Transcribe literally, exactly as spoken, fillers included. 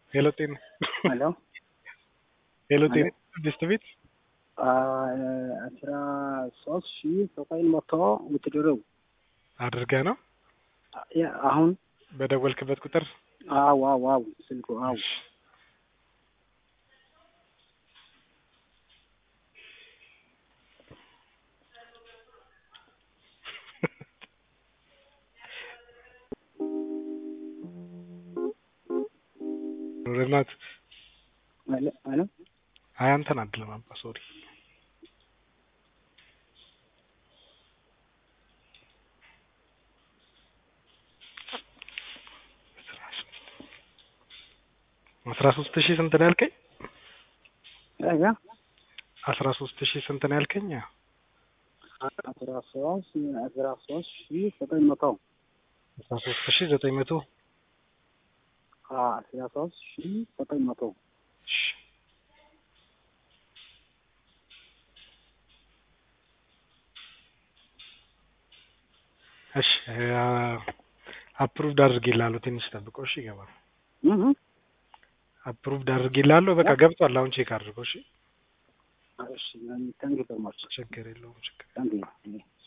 ሄሎ ጤና ሄሎ ሄሎ ሄሎ ጤና ድስት ቤት አስራ ሶስት ሺህ ዘጠኝ መቶ ውትድርው አድርገህ ነው አሁን በደወልክበት ቁጥር? አዎ አዎ አዎ ስልኩ አዎ ኑርናት አለ አለ አይ አንተን አይደለም አባ ሶሪ አስራ ሶስት ሺህ ስንት ነው ያልከኝ? አያ አስራ ሶስት ሺህ ስንት ነው ያልከኝ? አስራ ሶስት አስራ ሶስት ሺህ ዘጠኝ መቶ አስራ ሶስት ሺህ ዘጠኝ መቶ አስራ ሶስት ሺህ ዘጠኝ መቶ እሺ አፕሩቭድ አድርጌልሃለሁ። ትንሽ ጠብቀው እሺ። ይገባል። እህ አፕሩቭድ አድርጌልሃለሁ። በቃ ገብቷል። አሁን ቼክ አድርገው እሺ። እሺ ታንክ ዩ ቬሪ ማች ችግር የለውም ችግር ታንክ ዩ